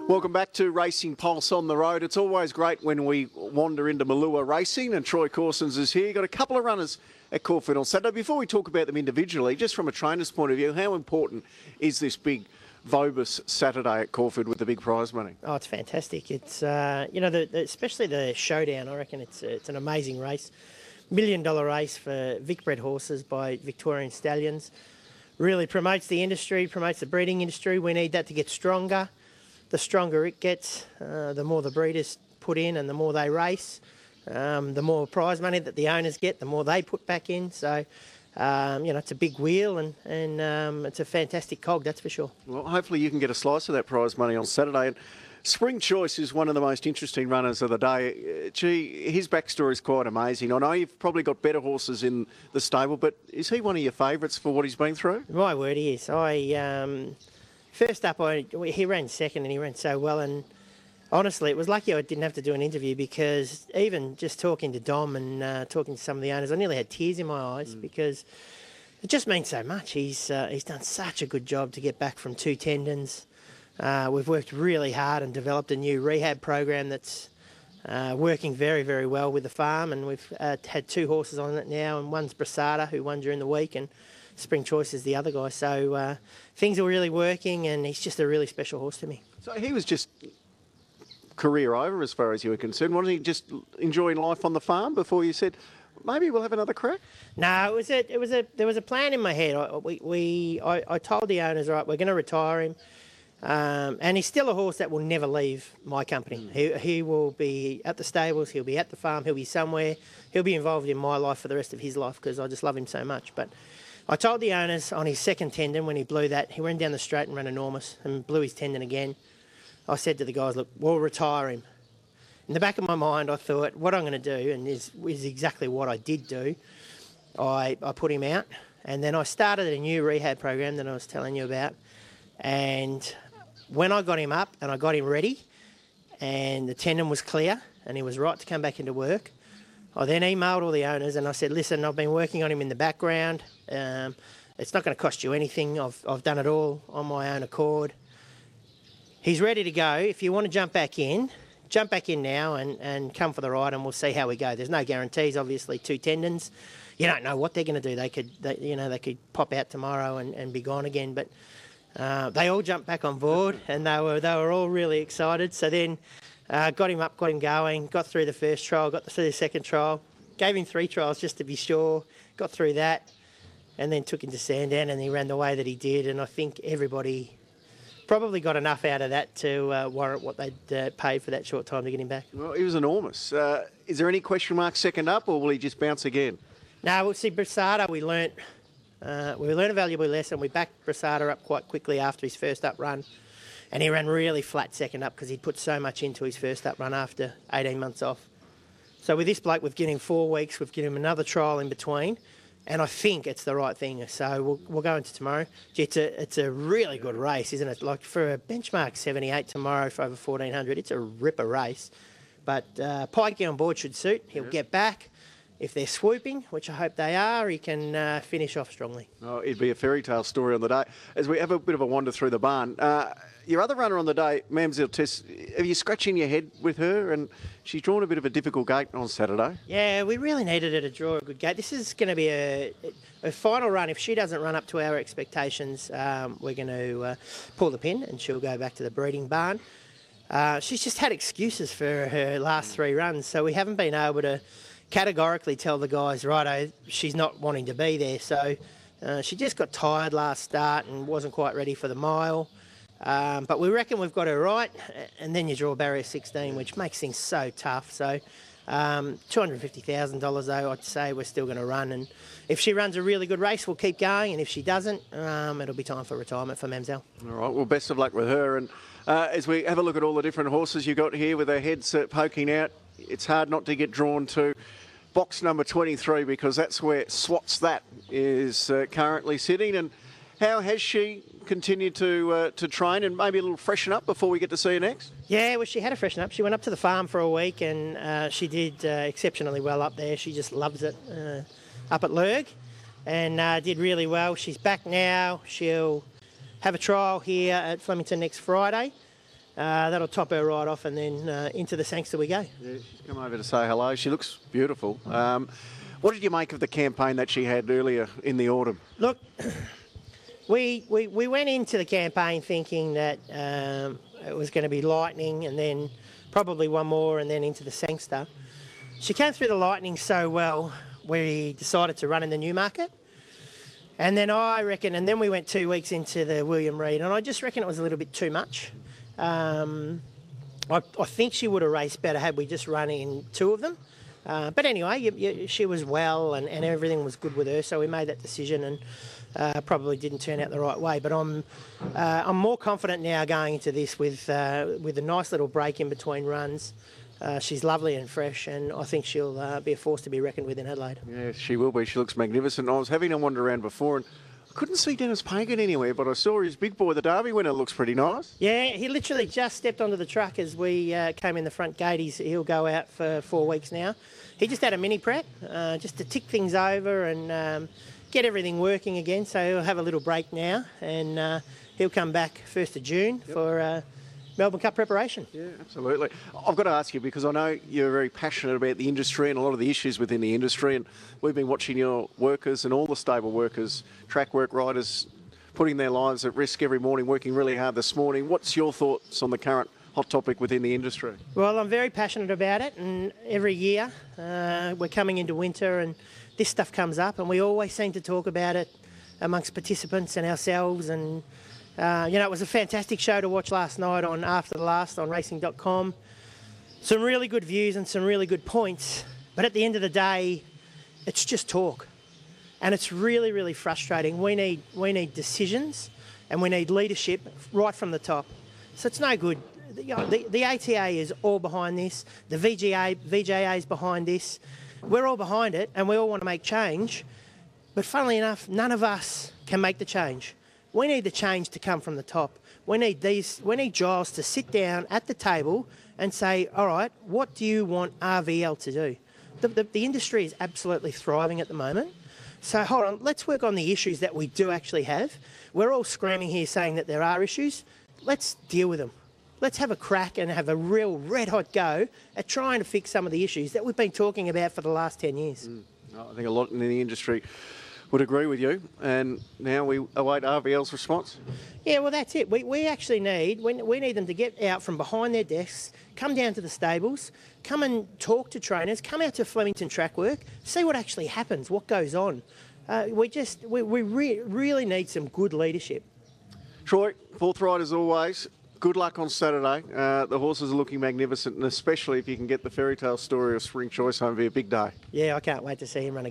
Welcome back to Racing Pulse on the Road. It's always great when we wander into Malua Racing, and Troy Corsons is here. Got a couple of runners at Caulfield on Saturday. Before we talk about them individually, just from a trainer's point of view, how important is this big Vobis Saturday at Caulfield with the big prize money? Oh, it's fantastic. It's especially the showdown. I reckon it's an amazing race, $1 million race for Vic-bred horses by Victorian stallions. Really promotes the industry, promotes the breeding industry. We need that to get stronger. The stronger it gets, the more the breeders put in and the more they race, the more prize money that the owners get, the more they put back in. So, it's a big wheel and it's a fantastic cog, that's for sure. Well, hopefully you can get a slice of that prize money on Saturday. And Spring Choice is one of the most interesting runners of the day. His backstory is quite amazing. I know you've probably got better horses in the stable, but is he one of your favourites for what he's been through? My word, he is. First up, he ran second and he ran so well. And honestly, it was lucky I didn't have to do an interview, because even just talking to Dom and talking to some of the owners, I nearly had tears in my eyes because it just means so much. He's done such a good job to get back from 2 tendons. We've worked really hard and developed a new rehab program that's working very, very well with the farm. And we've had 2 horses on it now, and one's Brasada, who won during the week, and Spring Choice is the other guy. So things are really working, and he's just a really special horse to me. So he was just career over as far as you were concerned. Wasn't he just enjoying life on the farm before you said, maybe we'll have another crack? No, there was a plan in my head. I told the owners, right, we're going to retire him. And he's still a horse that will never leave my company. He will be at the stables, he'll be at the farm, he'll be somewhere. He'll be involved in my life for the rest of his life, because I just love him so much. But I told the owners on his second tendon, when he blew that, he went down the straight and ran enormous and blew his tendon again. I said to the guys, look, we'll retire him. In the back of my mind, I thought, what I'm going to do, and is exactly what I did do, I put him out, and then I started a new rehab program that I was telling you about. And when I got him up and I got him ready and the tendon was clear and he was right to come back into work, I then emailed all the owners and I said, listen, I've been working on him in the background. It's not going to cost you anything. I've done it all on my own accord. He's ready to go. If you want to jump back in now and come for the ride, and we'll see how we go. There's no guarantees, obviously. 2 tendons. You don't know what they're going to do. They could pop out tomorrow and be gone again. But they all jumped back on board, and they were all really excited. So then got him up, got him going, got through the first trial, got through the second trial, gave him 3 trials just to be sure, got through that, and then took him to Sandown, and he ran the way that he did. And I think everybody probably got enough out of that to warrant what they'd paid for that short time to get him back. Well, he was enormous. Is there any question mark second up, or will he just bounce again? No, we'll see. Brasada, we learnt a valuable lesson. We backed Brasada up quite quickly after his first up run, and he ran really flat second up because he'd put so much into his first up run after 18 months off. So with this bloke, we've given him 4 weeks, we've given him another trial in between, and I think it's the right thing. So we'll go into tomorrow. It's a really good race, isn't it? Like for a benchmark 78 tomorrow for over 1,400, it's a ripper race. But Pikey on board should suit. He'll get back. If they're swooping, which I hope they are, he can finish off strongly. Oh, it'd be a fairy tale story on the day. As we have a bit of a wander through the barn, your other runner on the day, Mamzelle Tess, are you scratching your head with her? And she's drawn a bit of a difficult gate on Saturday. Yeah, we really needed her to draw a good gate. This is going to be a final run. If she doesn't run up to our expectations, we're going to pull the pin and she'll go back to the breeding barn. She's just had excuses for her last 3 runs, so we haven't been able to categorically tell the guys, righto, she's not wanting to be there. So she just got tired last start and wasn't quite ready for the mile. But we reckon we've got her right. And then you draw barrier 16, which makes things so tough. So $250,000 though, I'd say we're still going to run. And if she runs a really good race, we'll keep going. And if she doesn't, it'll be time for retirement for Mamzelle. All right, well, best of luck with her. And as we have a look at all the different horses you got here with their heads poking out, it's hard not to get drawn to box number 23, because that's where Swats That is currently sitting. And how has she continued to train and maybe a little freshen up before we get to see her next? Yeah, well, she had a freshen up. She went up to the farm for a week and she did exceptionally well up there. She just loves it up at Lurg and did really well. She's back now. She'll have a trial here at Flemington next Friday. That'll top her right off, and then into the Sangster we go. Yeah, she's come over to say hello. She looks beautiful. What did you make of the campaign that she had earlier in the autumn? Look, we went into the campaign thinking that it was going to be Lightning and then probably one more and then into the Sangster. She came through the Lightning so well, we decided to run in the Newmarket. And then and then we went 2 weeks into the William Reid, and I just reckon it was a little bit too much. I think she would have raced better had we just run in 2 of them. But anyway, she was well and everything was good with her, so we made that decision and probably didn't turn out the right way. But I'm more confident now going into this with a nice little break in between runs. She's lovely and fresh, and I think she'll be a force to be reckoned with in Adelaide. Yeah, she will be. She looks magnificent. I was having a wander around before and I couldn't see Dennis Pagan anywhere, but I saw his big boy, the Derby winner, looks pretty nice. Yeah, he literally just stepped onto the truck as we came in the front gate. He'll go out for 4 weeks now. He just had a mini prep just to tick things over and get everything working again. So he'll have a little break now, and he'll come back 1st of June for Melbourne Cup preparation. Yeah, absolutely. I've got to ask you, because I know you're very passionate about the industry and a lot of the issues within the industry, and we've been watching your workers and all the stable workers, track work riders, putting their lives at risk every morning, working really hard this morning. What's your thoughts on the current hot topic within the industry? Well, I'm very passionate about it, and every year we're coming into winter and this stuff comes up, and we always seem to talk about it amongst participants and ourselves. And it was a fantastic show to watch last night on After the Last on racing.com. Some really good views and some really good points, but at the end of the day, it's just talk. And it's really, really frustrating. We need decisions and we need leadership right from the top. So it's no good. The ATA is all behind this. The VJA is behind this. We're all behind it and we all want to make change. But funnily enough, none of us can make the change. We need the change to come from the top. We need Giles to sit down at the table and say, all right, what do you want RVL to do? The industry is absolutely thriving at the moment. So hold on, let's work on the issues that we do actually have. We're all screaming here saying that there are issues. Let's deal with them. Let's have a crack and have a real red-hot go at trying to fix some of the issues that we've been talking about for the last 10 years. I think a lot in the industry would agree with you, and now we await RVL's response. Yeah, well, that's it. We actually need them to get out from behind their desks, come down to the stables, come and talk to trainers, come out to Flemington Track Work, see what actually happens, what goes on. We really need some good leadership. Troy, forthright as always. Good luck on Saturday. The horses are looking magnificent, and especially if you can get the fairy tale story of Spring Choice home, it'll be a big day. Yeah, I can't wait to see him run again.